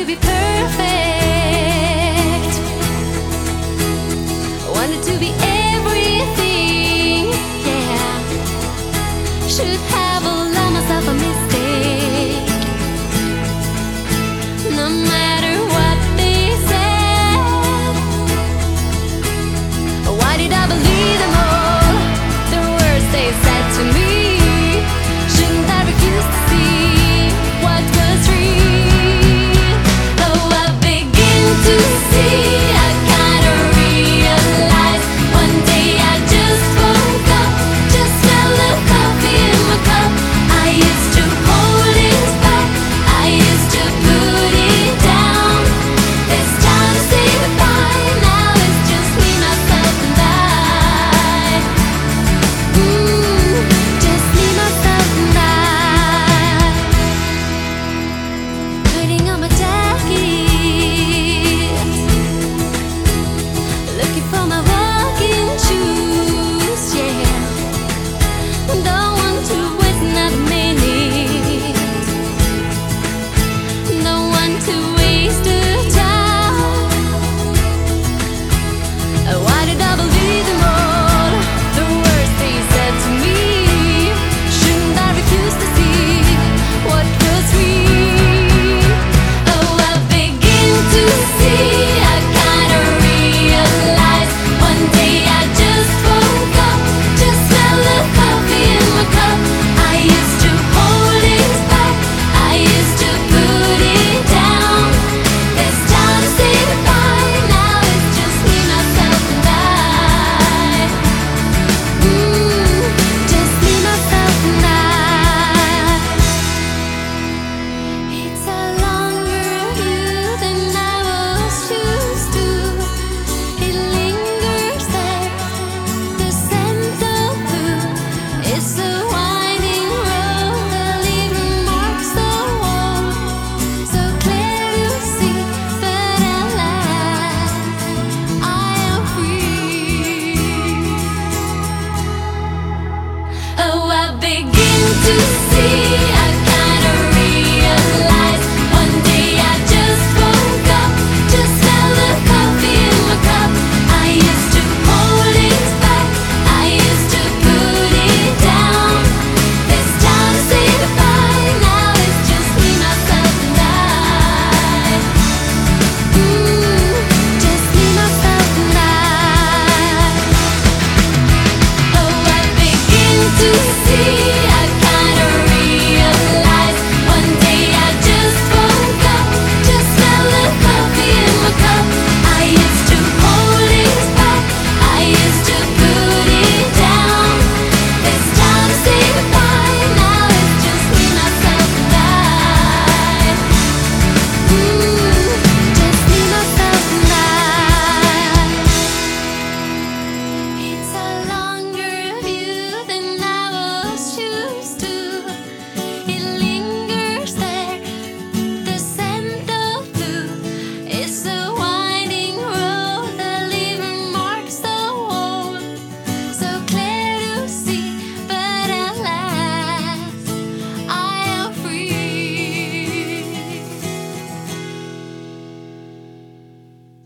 be perfect. Wanted to be everything, yeah. Should have allowed myself a mistake. No matter what they said, why did I believe them all? The words they said to me. Shouldn't I refuse to see what was real? Though I begin to see, I kinda realize one day I just woke up, just smell the coffee in my cup. I used to hold it back, I used to put it down. It's time to say goodbye, now it's just me, myself and I. Just me, myself and I. Putting on my jacket, looking for my walking shoes.